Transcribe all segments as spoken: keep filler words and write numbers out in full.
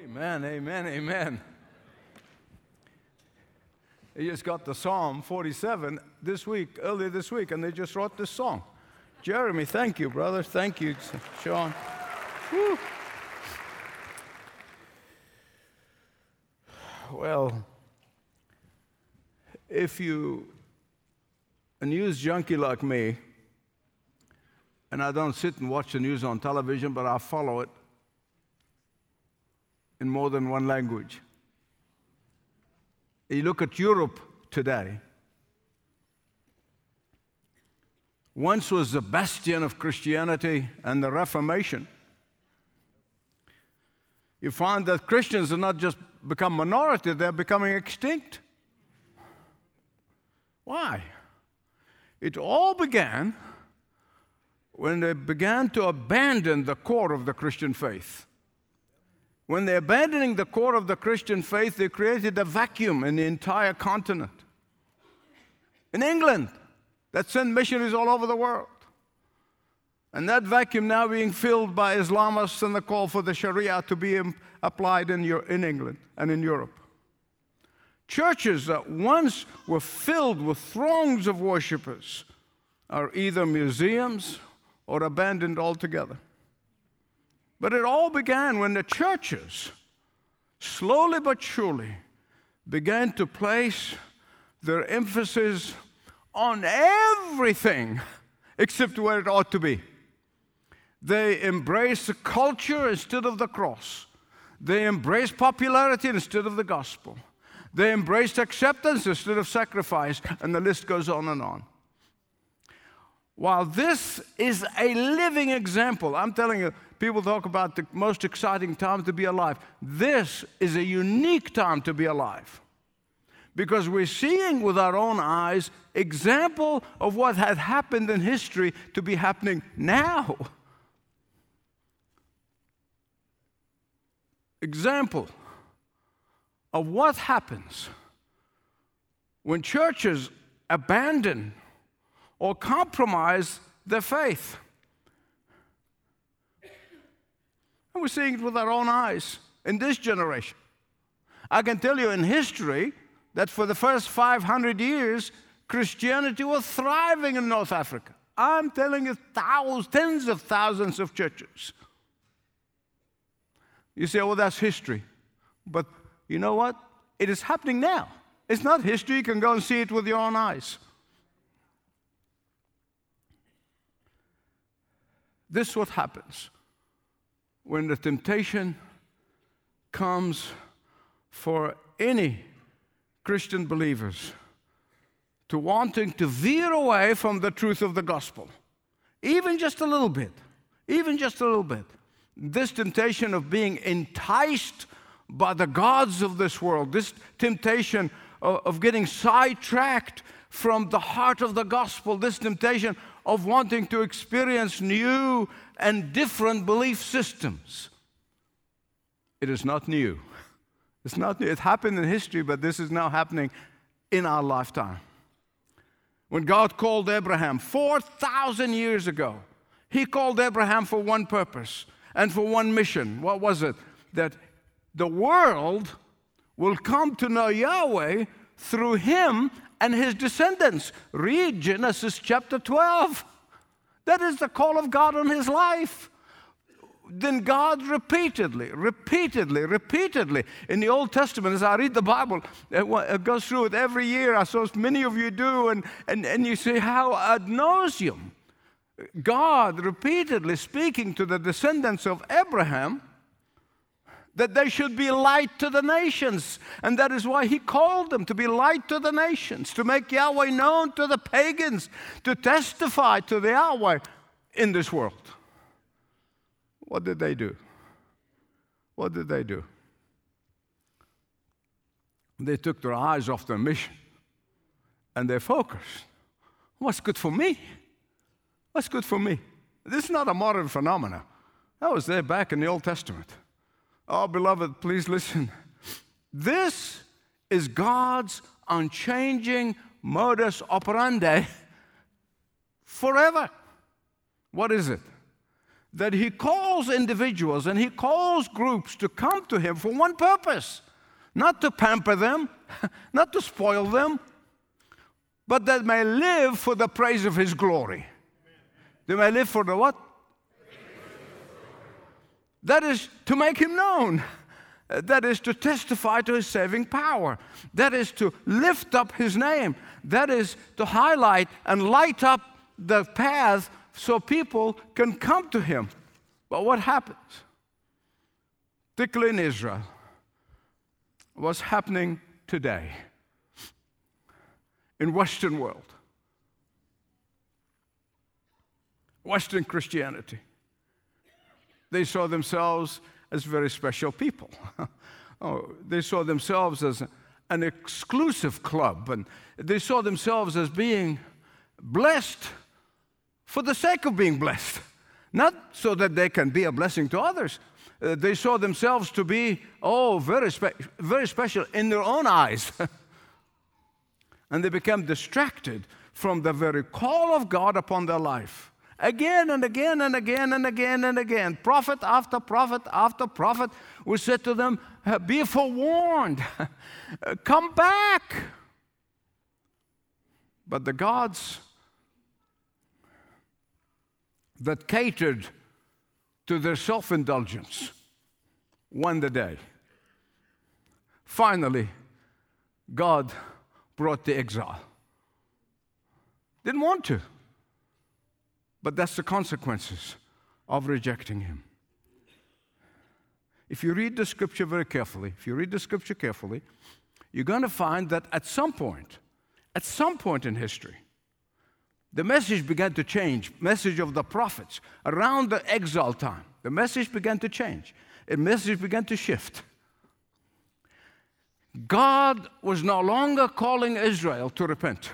Amen, amen, amen. They just got the Psalm forty-seven this week, earlier this week, and they just wrote this song. Jeremy, thank you, brother. Thank you, Sean. Whew. Well, if you a news junkie like me, and I don't sit and watch the news on television, but I follow it in more than one language. You look at Europe today. Once was the bastion of Christianity and the Reformation. You find that Christians have not just become minority, they're becoming extinct. Why? It all began when they began to abandon the core of the Christian faith. When they're abandoning the core of the Christian faith, they created a vacuum in the entire continent. In England, that sent missionaries all over the world. And that vacuum now being filled by Islamists and the call for the Sharia to be applied in, in England and in Europe. Churches that once were filled with throngs of worshipers are either museums or abandoned altogether. But it all began when the churches, slowly but surely, began to place their emphasis on everything except where it ought to be. They embraced the culture instead of the cross. They embraced popularity instead of the gospel. They embraced acceptance instead of sacrifice, and the list goes on and on. While this is a living example, I'm telling you, people talk about the most exciting time to be alive. This is a unique time to be alive because we're seeing with our own eyes example of what had happened in history to be happening now. Example of what happens when churches abandon or compromise their faith. And we're seeing it with our own eyes in this generation. I can tell you in history that for the first five hundred years, Christianity was thriving in North Africa. I'm telling you, thousands, tens of thousands of churches. You say, well, that's history. But you know what? It is happening now. It's not history. You can go and see it with your own eyes. This is what happens when the temptation comes for any Christian believers to wanting to veer away from the truth of the gospel, even just a little bit, even just a little bit. This temptation of being enticed by the gods of this world, this temptation of, of getting sidetracked from the heart of the gospel, this temptation of wanting to experience new and different belief systems. It is not new. It's not new. It happened in history, but this is now happening in our lifetime. When God called Abraham four thousand years ago, He called Abraham for one purpose and for one mission. What was it? That the world will come to know Yahweh through him and his descendants. Read Genesis chapter twelve. That is the call of God on his life. Then God repeatedly, repeatedly, repeatedly, in the Old Testament, as I read the Bible, it goes through it every year, as so many of you do, and, and, and you see how ad nauseum God repeatedly speaking to the descendants of Abraham that they should be light to the nations. And that is why he called them to be light to the nations, to make Yahweh known to the pagans, to testify to the Yahweh in this world. What did they do? What did they do? They took their eyes off their mission and they focused. What's good for me? What's good for me? This is not a modern phenomenon. That was there back in the Old Testament. Oh, beloved, please listen. This is God's unchanging modus operandi forever. What is it? that he calls individuals and he calls groups to come to him for one purpose, not to pamper them, not to spoil them, but that may live for the praise of his glory. They may live for the what? That is to make him known. That is to testify to his saving power. That is to lift up his name. That is to highlight and light up the path so people can come to him. But what happens, particularly in Israel, what's happening today in Western world, Western Christianity, they saw themselves as very special people. Oh, they saw themselves as an exclusive club, and they saw themselves as being blessed for the sake of being blessed, not so that they can be a blessing to others. Uh, they saw themselves to be, oh, very, spe- very special in their own eyes. And they became distracted from the very call of God upon their life. Again and again and again and again and again, prophet after prophet after prophet would say to them, be forewarned, come back. But the gods that catered to their self-indulgence won the day. Finally, God brought the exile. Didn't want to. But that's the consequences of rejecting him. If you read the scripture very carefully, if you read the scripture carefully, you're going to find that at some point, at some point in history, the message began to change. Message of the prophets around the exile time. The message began to change. The message began to shift. God was no longer calling Israel to repent.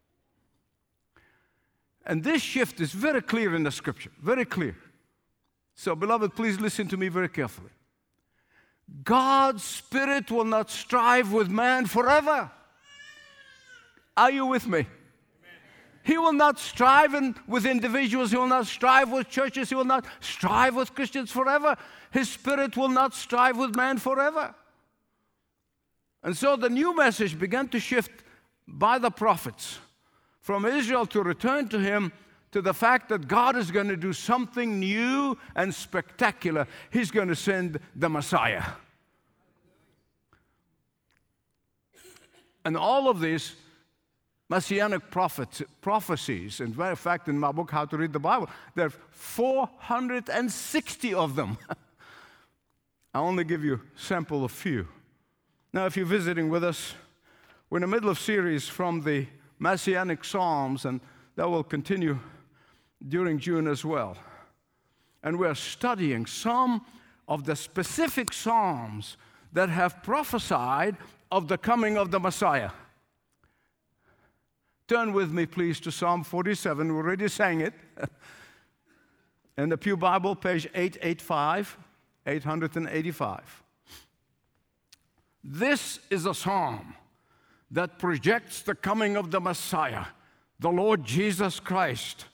And this shift is very clear in the scripture, very clear. So, beloved, please listen to me very carefully. God's Spirit will not strive with man forever. Are you with me? Amen. He will not strive in, with individuals. He will not strive with churches. He will not strive with Christians forever. His Spirit will not strive with man forever. And so the new message began to shift by the prophets from Israel to return to him, to the fact that God is going to do something new and spectacular. He's going to send the Messiah. And all of these messianic prophets, prophecies, in very fact, in my book, How to Read the Bible, there are four hundred sixty of them. I only give you a sample of few. Now, if you're visiting with us, we're in the middle of a series from the Messianic Psalms, and that will continue during June as well. And we're studying some of the specific Psalms that have prophesied of the coming of the Messiah. Turn with me, please, to Psalm forty-seven. We already sang it. In the Pew Bible, page eight eighty-five, eight eighty-five. This is a psalm that projects the coming of the Messiah, the Lord Jesus Christ,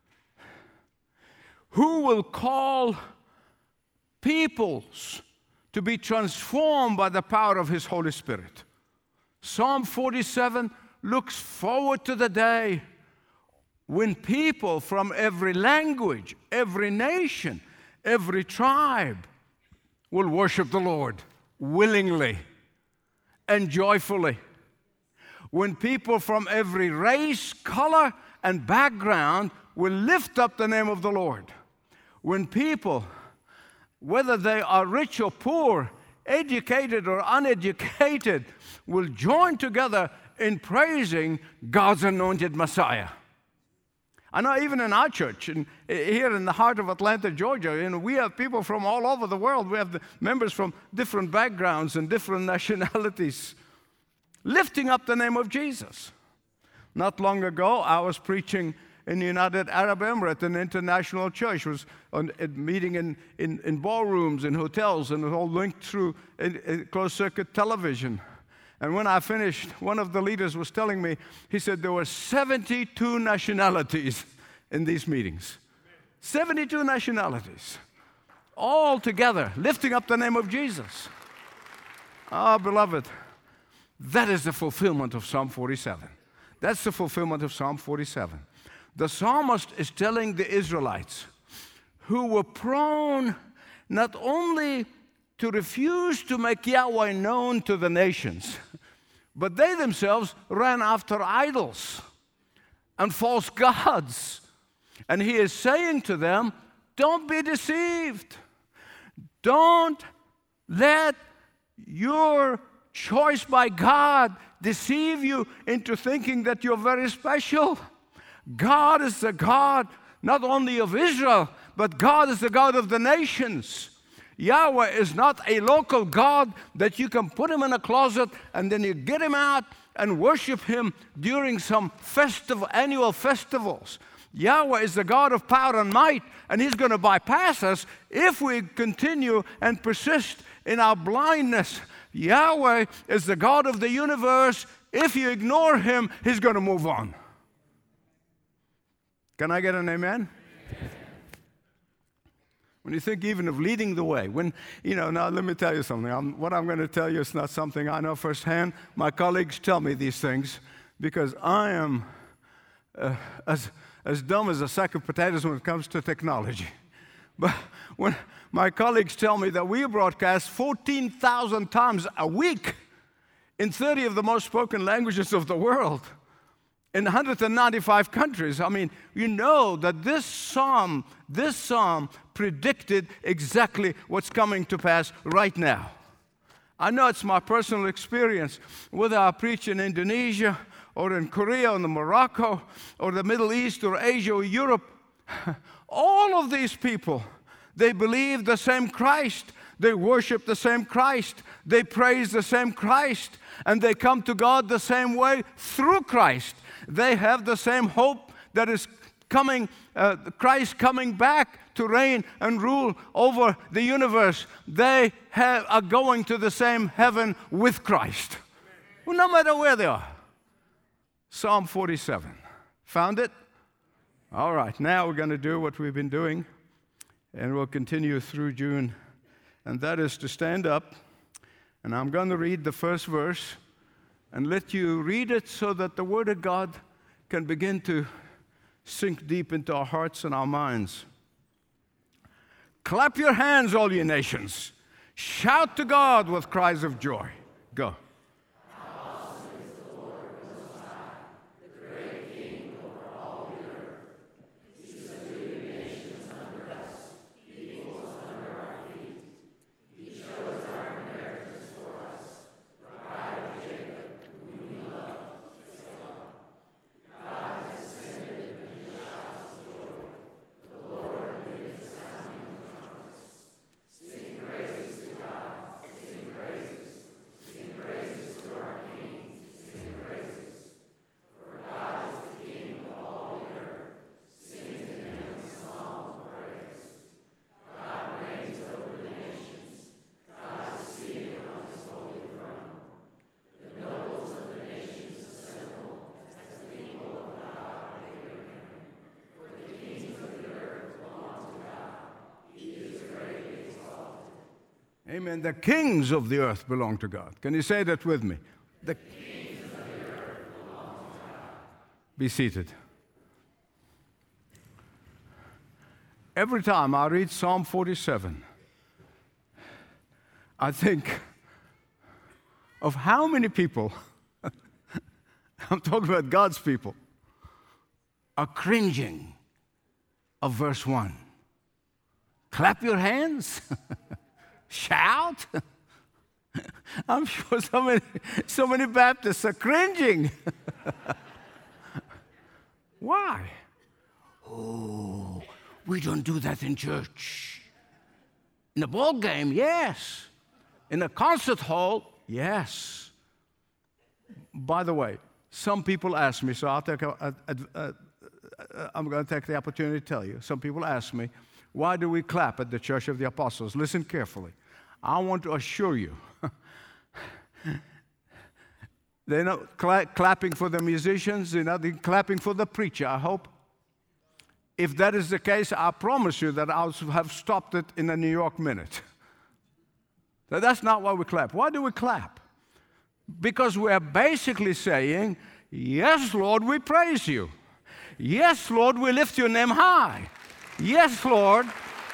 who will call peoples to be transformed by the power of his Holy Spirit. Psalm forty-seven looks forward to the day when people from every language, every nation, every tribe will worship the Lord willingly and joyfully. When people from every race, color, and background will lift up the name of the Lord. When people, whether they are rich or poor, educated or uneducated, will join together in praising God's anointed Messiah. I know even in our church, in, here in the heart of Atlanta, Georgia, you know, we have people from all over the world. We have the members from different backgrounds and different nationalities lifting up the name of Jesus. Not long ago, I was preaching in the United Arab Emirates, an international church. It was on, a meeting in, in, in ballrooms, in hotels, and it was all linked through in, in closed-circuit television. And when I finished, one of the leaders was telling me, he said there were seventy-two nationalities in these meetings. seventy-two nationalities, all together, lifting up the name of Jesus. Ah, beloved, that is the fulfillment of Psalm forty-seven. That's the fulfillment of Psalm forty-seven. The psalmist is telling the Israelites, who were prone not only to refuse to make Yahweh known to the nations, but they themselves ran after idols and false gods. And he is saying to them, don't be deceived. Don't let your choice by God deceive you into thinking that you're very special. God is the God not only of Israel, but God is the God of the nations. Yahweh is not a local God that you can put him in a closet and then you get him out and worship him during some festival, annual festivals. Yahweh is the God of power and might, and he's going to bypass us if we continue and persist in our blindness. Yahweh is the God of the universe. If you ignore him, he's going to move on. Can I get an amen? Amen. When you think even of leading the way, when, you know, now let me tell you something. I'm, what I'm going to tell you is not something I know firsthand. My colleagues tell me these things because I am uh, as, as dumb as a sack of potatoes when it comes to technology. But when my colleagues tell me that we broadcast fourteen thousand times a week in thirty of the most spoken languages of the world, in one hundred ninety-five countries. I mean, you know that this psalm, this psalm predicted exactly what's coming to pass right now. I know it's my personal experience, whether I preach in Indonesia or in Korea or in Morocco or the Middle East or Asia or Europe. All of these people, they believe the same Christ. They worship the same Christ. They praise the same Christ. And they come to God the same way through Christ. They have the same hope that is coming, uh, Christ coming back to reign and rule over the universe. They have, are going to the same heaven with Christ, well, no matter where they are. Psalm forty-seven. Found it? All right, now we're going to do what we've been doing, and we'll continue through June, and that is to stand up, and I'm going to read the first verse and let you read it so that the Word of God can begin to sink deep into our hearts and our minds. Clap your hands, all you nations. Shout to God with cries of joy. Go. Amen. The kings of the earth belong to God. Can you say that with me? The kings of the earth belong to God. Be seated. Every time I read Psalm forty-seven, I think of how many people, I'm talking about God's people, are cringing of verse one. Clap your hands. Shout. I'm sure so many, so many Baptists are cringing. Why? Oh, we don't do that in church. In a ball game, yes. In a concert hall, yes. By the way, some people ask me, so I'll take a, a, a, a, I'm going to take the opportunity to tell you. Some people ask me, why do we clap at the Church of the Apostles? Listen carefully. I want to assure you, they're not cla- clapping for the musicians, they're not clapping for the preacher, I hope. If that is the case, I promise you that I'll have stopped it in a New York minute. That's not why we clap. Why do we clap? Because we are basically saying, yes, Lord, we praise you. Yes, Lord, we lift your name high. Yes, Lord,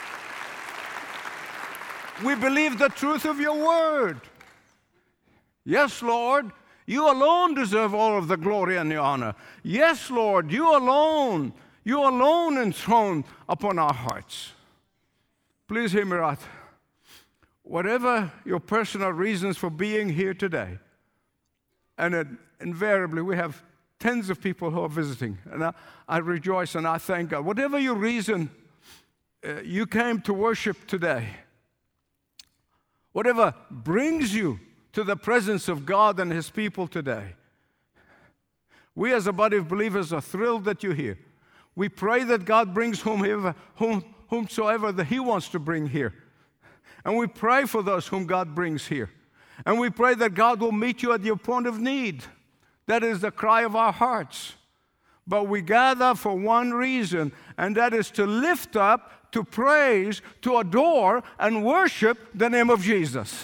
we believe the truth of your word. Yes, Lord, you alone deserve all of the glory and the honor. Yes, Lord, you alone, you alone enthroned upon our hearts. Please hear me right. Whatever your personal reasons for being here today, and it, invariably we have tens of people who are visiting, and I, I rejoice and I thank God. Whatever your reason uh, you came to worship today, whatever brings you to the presence of God and His people today, we as a body of believers are thrilled that you're here. We pray that God brings whomever, whom, whomsoever that He wants to bring here. And we pray for those whom God brings here. And we pray that God will meet you at your point of need. That is the cry of our hearts. But we gather for one reason, and that is to lift up, to praise, to adore, and worship the name of Jesus.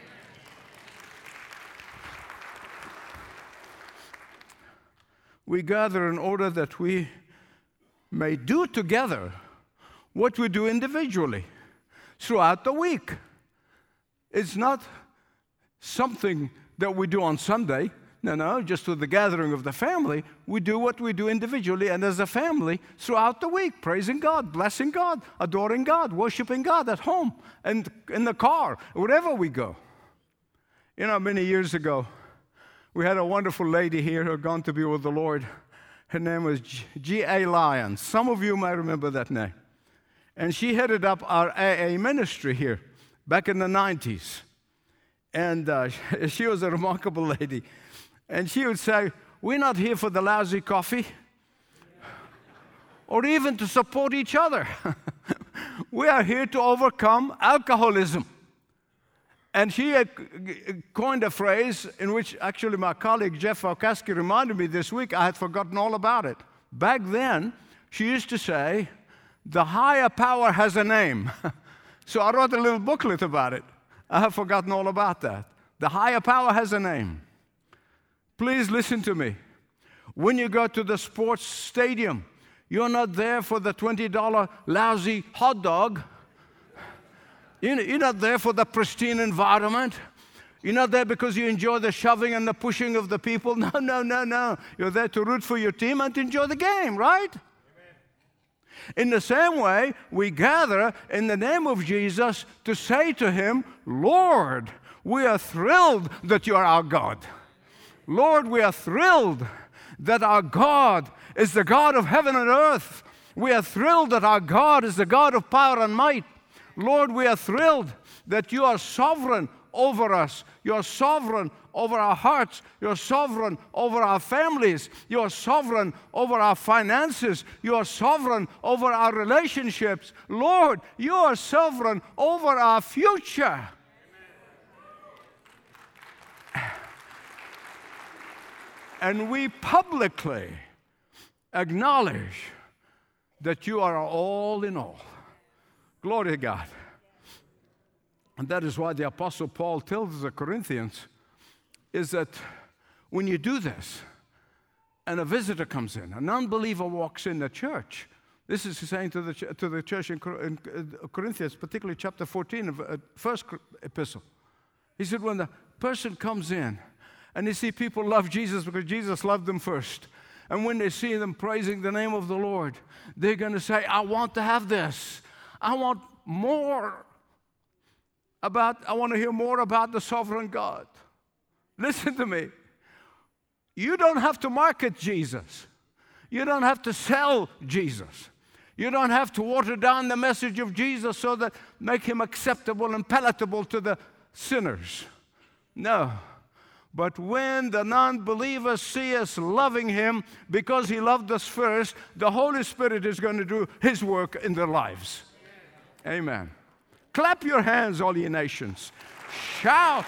We gather in order that we may do together what we do individually throughout the week. It's not something that we do on Sunday. No, no, just with the gathering of the family. We do what we do individually and as a family throughout the week, praising God, blessing God, adoring God, worshiping God at home and in the car, wherever we go. You know, many years ago, we had a wonderful lady here who had gone to be with the Lord. Her name was G A Lyons. Some of you might remember that name. And she headed up our A A ministry here back in the nineties. And uh, she was a remarkable lady. And she would say, we're not here for the lousy coffee or even to support each other. We are here to overcome alcoholism. And she had coined a phrase in which actually my colleague Jeff Falkaski reminded me this week. I had forgotten all about it. Back then, she used to say, the higher power has a name. So I wrote a little booklet about it. I have forgotten all about that. The higher power has a name. Please listen to me. When you go to the sports stadium, you're not there for the twenty dollar lousy hot dog. You're not there for the pristine environment. You're not there because you enjoy the shoving and the pushing of the people. No, no, no, no. You're there to root for your team and to enjoy the game, right? In the same way, we gather in the name of Jesus to say to Him, Lord, we are thrilled that you are our God. Lord, we are thrilled that our God is the God of heaven and earth. We are thrilled that our God is the God of power and might. Lord, we are thrilled that you are sovereign over us. You are sovereign over our hearts. You are sovereign over our families. You are sovereign over our finances. You are sovereign over our relationships. Lord, you are sovereign over our future. And we publicly acknowledge that you are all in all. Glory to God. And that is why the Apostle Paul tells the Corinthians is that when you do this and a visitor comes in, an unbeliever walks in the church, this is saying to the, to the church in Corinthians, particularly chapter fourteen of the first epistle. He said when the person comes in and they see people love Jesus because Jesus loved them first, and when they see them praising the name of the Lord, they're going to say, I want to have this. I want more about, I want to hear more about the sovereign God. Listen to me. You don't have to market Jesus. You don't have to sell Jesus. You don't have to water down the message of Jesus so that make Him acceptable and palatable to the sinners. No. But when the non-believers see us loving Him because He loved us first, the Holy Spirit is going to do His work in their lives. Amen. Clap your hands, all ye nations. Shout.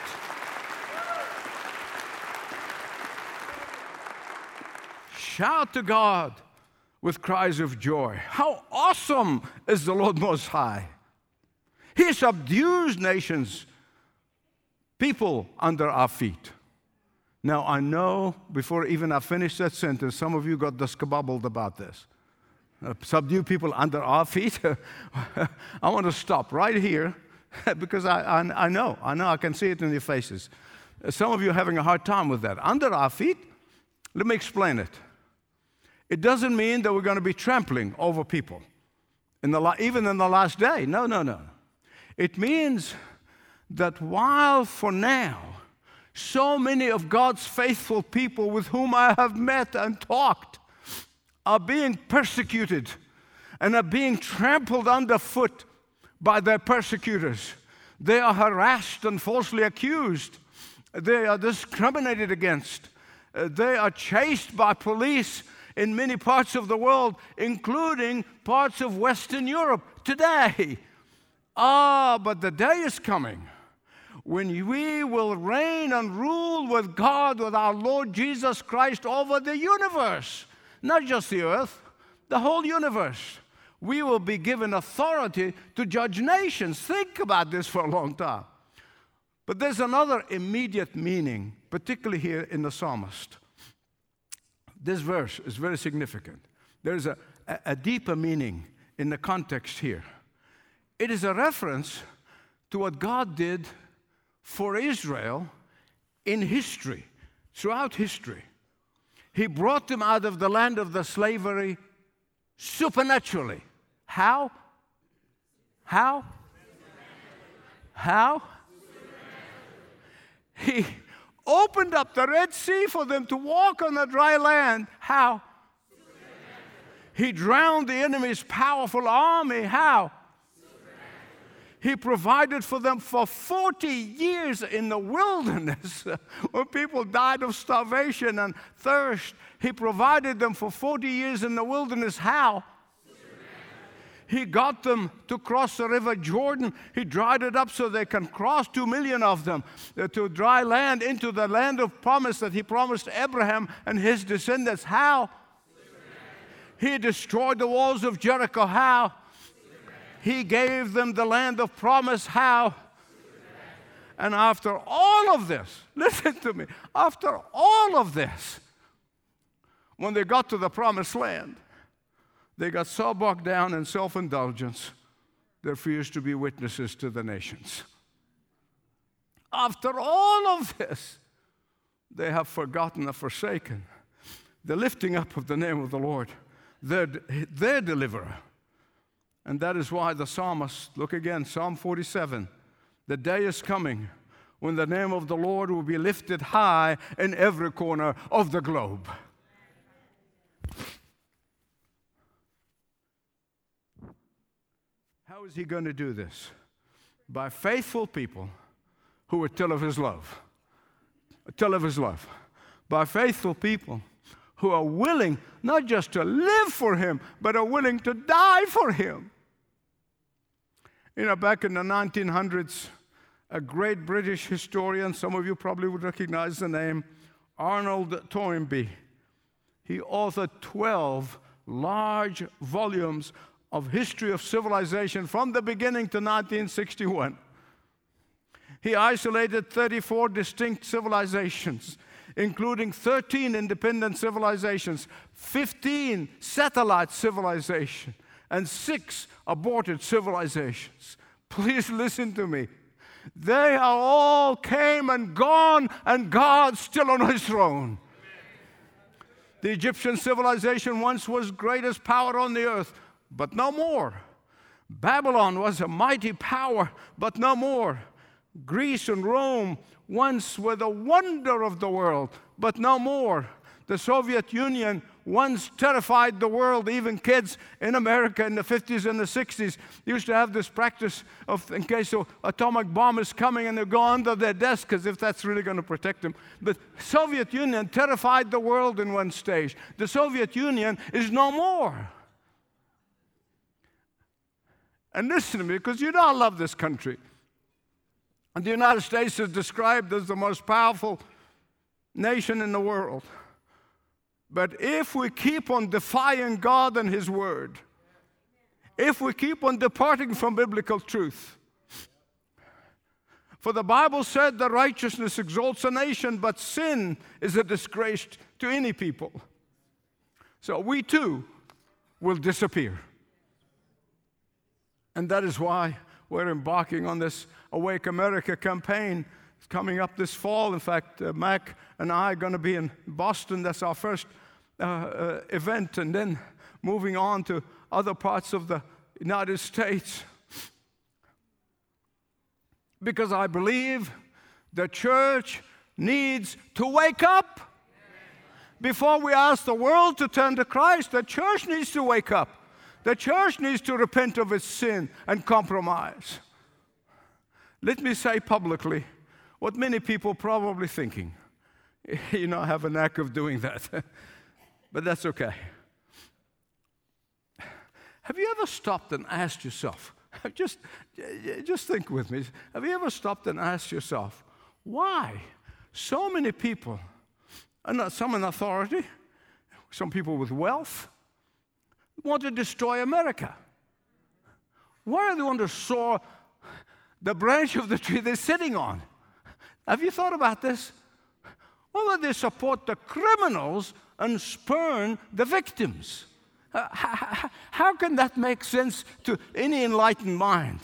Shout to God with cries of joy. How awesome is the Lord Most High! He subdues nations, people under our feet. Now, I know before even I finish that sentence, some of you got discabubbled about this. Uh, subdue people under our feet. I want to stop right here because I, I, I know, I know, I can see it in your faces. Uh, some of you are having a hard time with that. Under our feet, let me explain it. It doesn't mean that we're going to be trampling over people, in the la- even in the last day. No, no, no. It means that while for now, so many of God's faithful people with whom I have met and talked are being persecuted and are being trampled underfoot by their persecutors. They are harassed and falsely accused. They are discriminated against. Uh, they are chased by police in many parts of the world, including parts of Western Europe today. Ah, but the day is coming when we will reign and rule with God, with our Lord Jesus Christ, over the universe. Not just the earth, the whole universe. We will be given authority to judge nations. Think about this for a long time. But there's another immediate meaning, particularly here in the psalmist. This verse is very significant. There's a, a, a deeper meaning in the context here. It is a reference to what God did for Israel in history, throughout history. He brought them out of the land of the slavery supernaturally. How? How? How? He opened up the Red Sea for them to walk on the dry land. How? He drowned the enemy's powerful army. How? He provided for them for forty years in the wilderness where people died of starvation and thirst. He provided them for forty years in the wilderness. How? He got them to cross the river Jordan. He dried it up so they can cross, two million of them, uh, to dry land into the land of promise that he promised Abraham and his descendants. How? He destroyed the walls of Jericho. How? He gave them the land of promise. How? And after all of this, listen to me, after all of this, when they got to the promised land, they got so bogged down in self-indulgence, they refused to be witnesses to the nations. After all of this, they have forgotten or forsaken the lifting up of the name of the Lord, their, their deliverer. And that is why the psalmist, look again, Psalm forty-seven, the day is coming when the name of the Lord will be lifted high in every corner of the globe. How is he going to do this? By faithful people who will tell of his love. Tell of his love. By faithful people who are willing not just to live for him, but are willing to die for him. You know, back in the nineteen hundreds, a great British historian, some of you probably would recognize the name, Arnold Toynbee. He authored twelve large volumes of history of civilization from the beginning to nineteen sixty-one. He isolated thirty-four distinct civilizations, including thirteen independent civilizations, fifteen satellite civilizations, and six aborted civilizations. Please listen to me. They are all came and gone, and God's still on his throne. The Egyptian civilization once was greatest power on the earth, but no more. Babylon was a mighty power, but no more. Greece and Rome once were the wonder of the world, but no more. The Soviet Union once terrified the world. Even kids in America in the fifties and the sixties used to have this practice of, in case an atomic bomb is coming, and they go under their desk as if that's really going to protect them. But Soviet Union terrified the world in one stage. The Soviet Union is no more. And listen to me, because you know I love this country. And the United States is described as the most powerful nation in the world. But if we keep on defying God and His Word, if we keep on departing from biblical truth, for the Bible said that righteousness exalts a nation, but sin is a disgrace to any people. So we too will disappear. And that is why we're embarking on this Awake America campaign. It's coming up this fall. In fact, uh, Mac and I are going to be in Boston. That's our first uh, uh, event. And then moving on to other parts of the United States. Because I believe the church needs to wake up. Before we ask the world to turn to Christ, the church needs to wake up. The church needs to repent of its sin and compromise. Let me say publicly what many people probably thinking. You know, I have a knack of doing that. But that's okay. Have you ever stopped and asked yourself, just, just think with me, have you ever stopped and asked yourself, why so many people, and some in authority, some people with wealth, want to destroy America? Why do they want to saw the branch of the tree they're sitting on? Have you thought about this? Why would they support the criminals and spurn the victims? Uh, how, how can that make sense to any enlightened mind?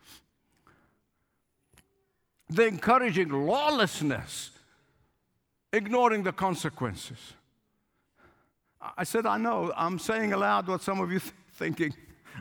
They're encouraging lawlessness, ignoring the consequences. I said, I know, I'm saying aloud what some of you are thinking.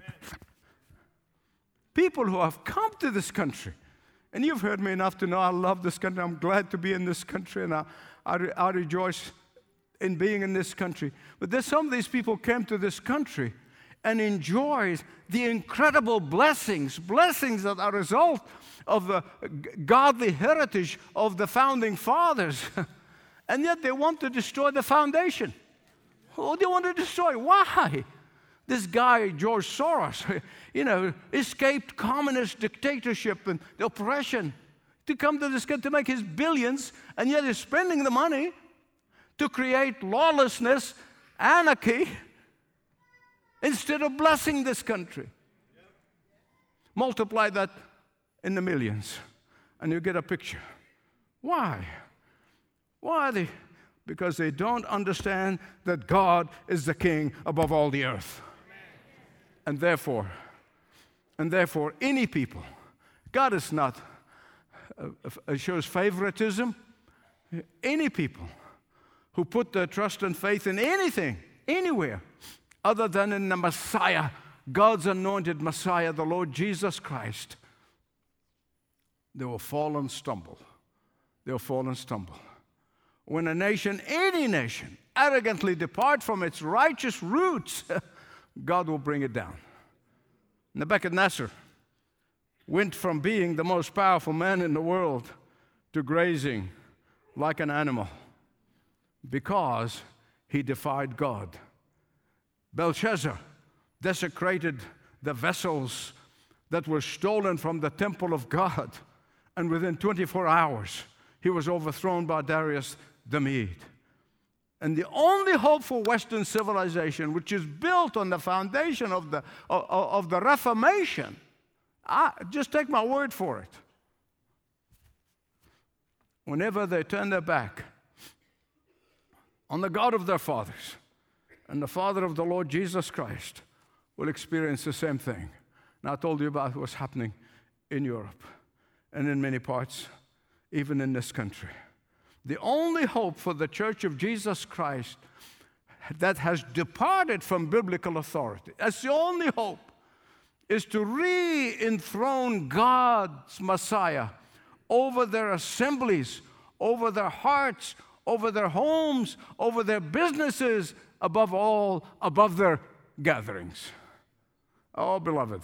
People who have come to this country, and you've heard me enough to know I love this country. I'm glad to be in this country, and I, I, re, I rejoice in being in this country. But there's some of these people came to this country and enjoyed the incredible blessings, blessings that are a result of the godly heritage of the founding fathers. And yet they want to destroy the foundation. Oh, they want to destroy. Why? This guy, George Soros, you know, escaped communist dictatorship and oppression to come to this country to make his billions, and yet he's spending the money to create lawlessness, anarchy, instead of blessing this country. Yep. Multiply that in the millions, and you get a picture. Why? Why are they? Because they don't understand that God is the king above all the earth. Amen. And therefore, and therefore, any people, God is not, uh, shows favoritism. Any people who put their trust and faith in anything, anywhere, other than in the Messiah, God's anointed Messiah, the Lord Jesus Christ, they will fall and stumble. They'll fall and stumble. When a nation, any nation, arrogantly depart from its righteous roots, God will bring it down. Nebuchadnezzar went from being the most powerful man in the world to grazing like an animal because he defied God. Belshazzar desecrated the vessels that were stolen from the temple of God, and within twenty-four hours, he was overthrown by Darius the Mede. And the only hope for Western civilization, which is built on the foundation of the, of, of the Reformation, I, just take my word for it. Whenever they turn their back on the God of their fathers and the Father of the Lord Jesus Christ, will experience the same thing. Now, I told you about what's happening in Europe and in many parts, even in this country. The only hope for the Church of Jesus Christ that has departed from biblical authority, that's the only hope, is to re-enthrone God's Messiah over their assemblies, over their hearts, over their homes, over their businesses, above all, above their gatherings. Oh, beloved,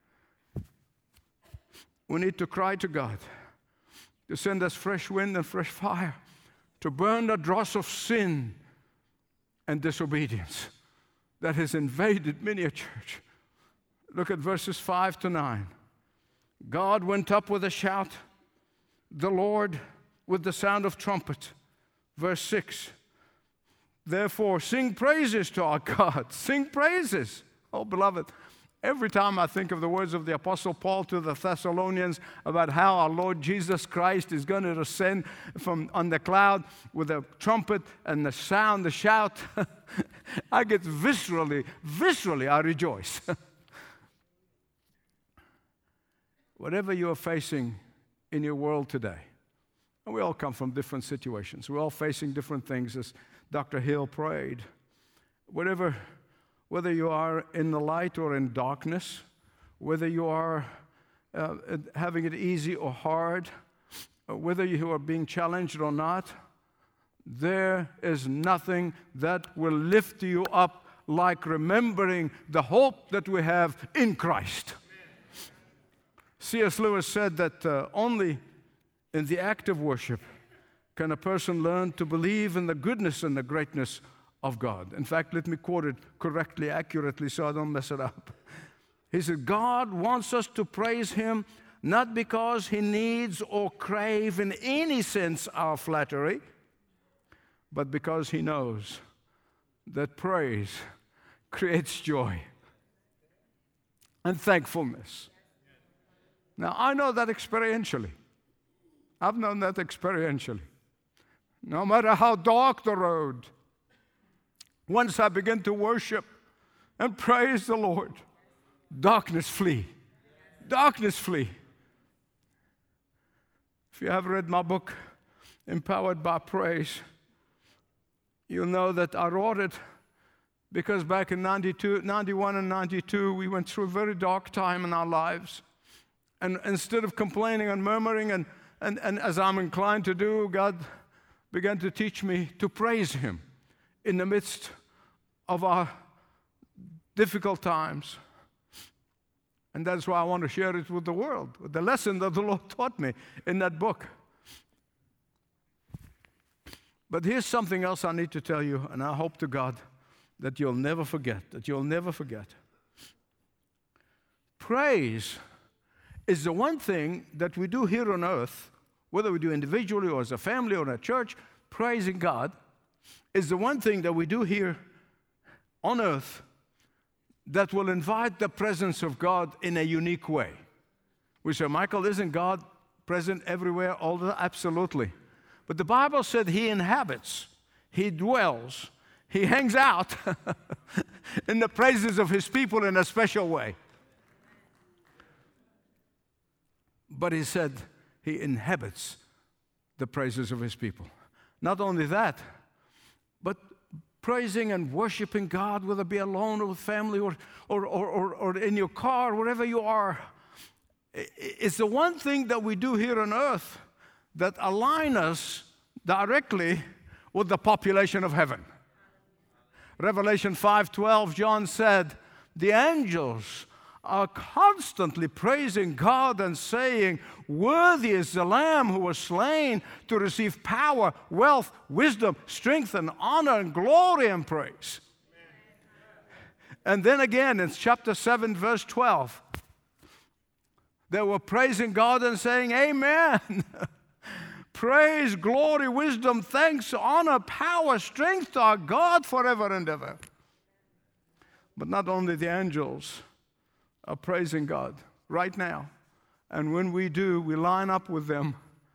we need to cry to God to send us fresh wind and fresh fire, to burn the dross of sin and disobedience that has invaded many a church. Look at verses five to nine. God went up with a shout, the Lord with the sound of trumpet. Verse six, Therefore, sing praises to our God. Sing praises. Oh, beloved, every time I think of the words of the Apostle Paul to the Thessalonians about how our Lord Jesus Christ is going to descend from on the cloud with a trumpet and the sound, the shout, I get viscerally, viscerally, I rejoice. Whatever you are facing in your world today, and we all come from different situations. We're all facing different things, as Doctor Hill prayed. Whatever, whether you are in the light or in darkness, whether you are uh, having it easy or hard, or whether you are being challenged or not, there is nothing that will lift you up like remembering the hope that we have in Christ. C S Lewis said that uh, only in the act of worship can a person learn to believe in the goodness and the greatness of God. In fact, let me quote it correctly, accurately, so I don't mess it up. He said, God wants us to praise Him not because He needs or crave in any sense our flattery, but because He knows that praise creates joy and thankfulness. Now, I know that experientially. I've known that experientially. No matter how dark the road, once I begin to worship and praise the Lord, darkness flee. Darkness flee. If you have read my book, Empowered by Praise, you'll know that I wrote it because back in ninety-two, ninety-one and ninety-two, we went through a very dark time in our lives. And instead of complaining and murmuring, and, and, and as I'm inclined to do, God began to teach me to praise Him in the midst of our difficult times. And that's why I want to share it with the world, with the lesson that the Lord taught me in that book. But here's something else I need to tell you, and I hope to God that you'll never forget, that you'll never forget. Praise is the one thing that we do here on earth, whether we do individually or as a family or in a church, praising God, is the one thing that we do here on earth that will invite the presence of God in a unique way. We say, Michael, isn't God present everywhere all the time? Absolutely. But the Bible said He inhabits, He dwells, He hangs out in the praises of His people in a special way. But He said He inhabits the praises of His people. Not only that, but praising and worshiping God, whether it be alone or with family or, or, or, or, or in your car, wherever you are, it's the one thing that we do here on earth that align us directly with the population of heaven. Revelation five twelve, John said, the angels are constantly praising God and saying, worthy is the Lamb who was slain to receive power, wealth, wisdom, strength, and honor, and glory and praise. And then again in chapter seven, verse twelve, they were praising God and saying, amen. Praise, glory, wisdom, thanks, honor, power, strength to our God forever and ever. But not only the angels are praising God right now. And when we do, we line up with them.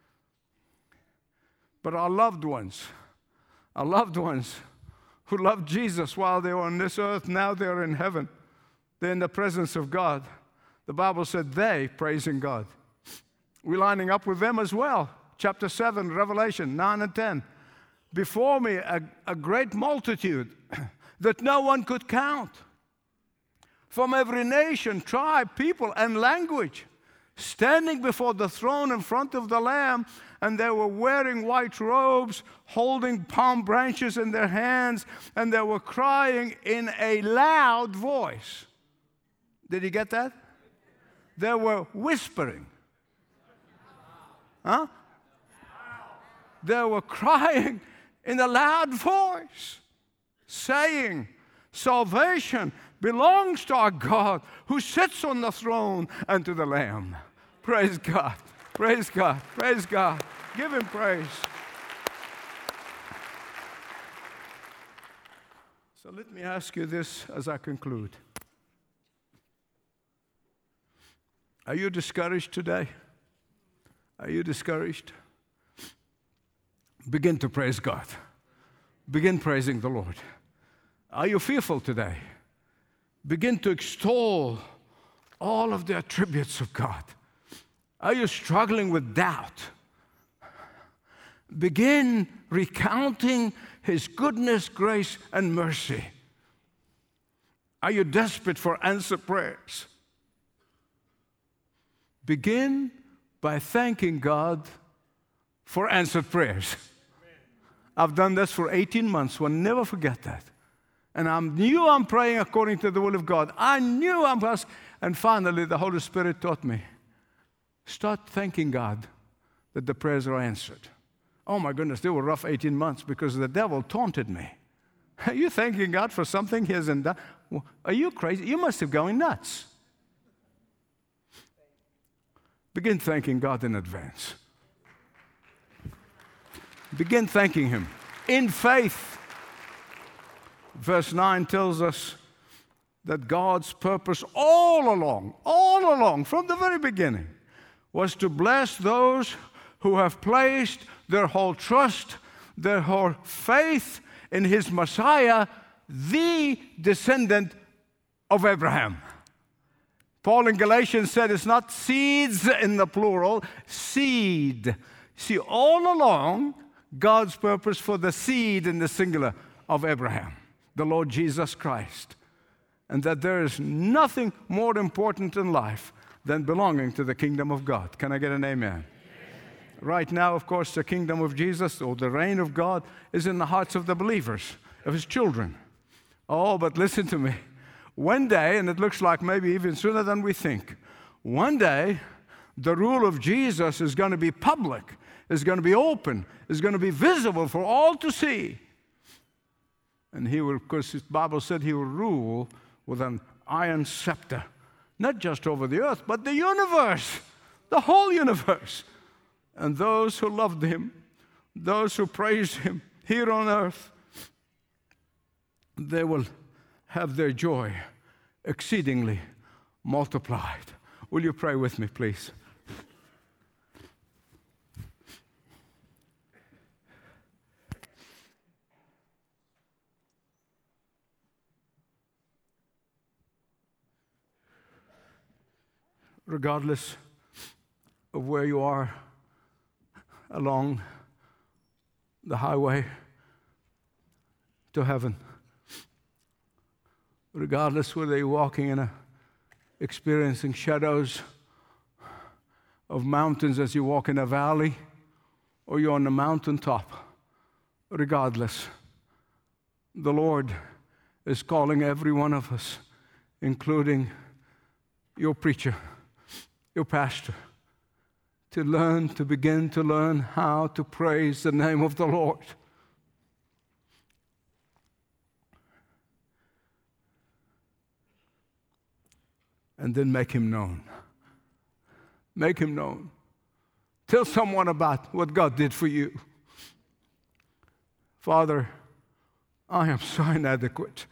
But our loved ones, our loved ones who loved Jesus while they were on this earth, now they're in heaven. They're in the presence of God. The Bible said they praising God. We're lining up with them as well. Chapter seven, Revelation nine and ten. Before me, a, a great multitude that no one could count, from every nation, tribe, people, and language, standing before the throne in front of the Lamb, and they were wearing white robes, holding palm branches in their hands, and they were crying in a loud voice. Did you get that? They were whispering. Huh? They were crying in a loud voice, saying, salvation belongs to our God who sits on the throne and to the Lamb. Praise God. Praise God. Praise God. Give Him praise. So let me ask you this as I conclude. Are you discouraged today? Are you discouraged? Begin to praise God. Begin praising the Lord. Are you fearful today? Begin to extol all of the attributes of God. Are you struggling with doubt? Begin recounting His goodness, grace, and mercy. Are you desperate for answered prayers? Begin by thanking God for answered prayers. I've done this for eighteen months. We'll never forget that. And I knew I'm praying according to the will of God. I knew I'm asking. And finally, the Holy Spirit taught me, start thanking God that the prayers are answered. Oh my goodness, they were rough eighteen months because the devil taunted me. Are you thanking God for something He hasn't done? Are you crazy? You must have gone nuts. Begin thanking God in advance. Begin thanking Him in faith. Verse nine tells us that God's purpose all along, all along, from the very beginning, was to bless those who have placed their whole trust, their whole faith in His Messiah, the descendant of Abraham. Paul in Galatians said it's not seeds in the plural, seed. See, all along, God's purpose for the seed in the singular of Abraham, the Lord Jesus Christ. And that there is nothing more important in life than belonging to the kingdom of God. Can I get an amen? Amen. Right now, of course, the kingdom of Jesus, or the reign of God, is in the hearts of the believers, of His children. Oh, but listen to me. One day, and it looks like maybe even sooner than we think, one day, the rule of Jesus is going to be public, is going to be open, is going to be visible for all to see. And He will, of course, His Bible said He will rule with an iron scepter, not just over the earth, but the universe, the whole universe. And those who loved Him, those who praised Him here on earth, they will have their joy exceedingly multiplied. Will you pray with me, please? Regardless of where you are along the highway to heaven, regardless whether you're walking in a, experiencing shadows of mountains as you walk in a valley, or you're on the mountaintop, regardless, the Lord is calling every one of us, including your preacher, your pastor, to learn, to begin to learn how to praise the name of the Lord. And then make Him known. Make Him known. Tell someone about what God did for you. Father, I am so inadequate.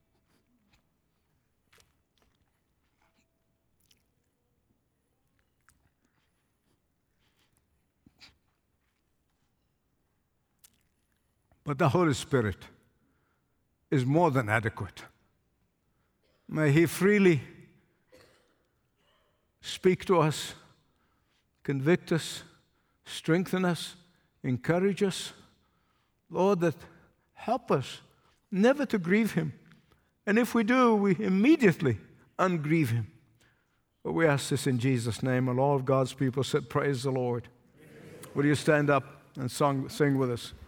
But the Holy Spirit is more than adequate. May He freely speak to us, convict us, strengthen us, encourage us. Lord, that help us never to grieve Him. And if we do, we immediately ungrieve Him. But we ask this in Jesus' name, and all of God's people said, praise the Lord. Amen. Will you stand up and song, sing with us?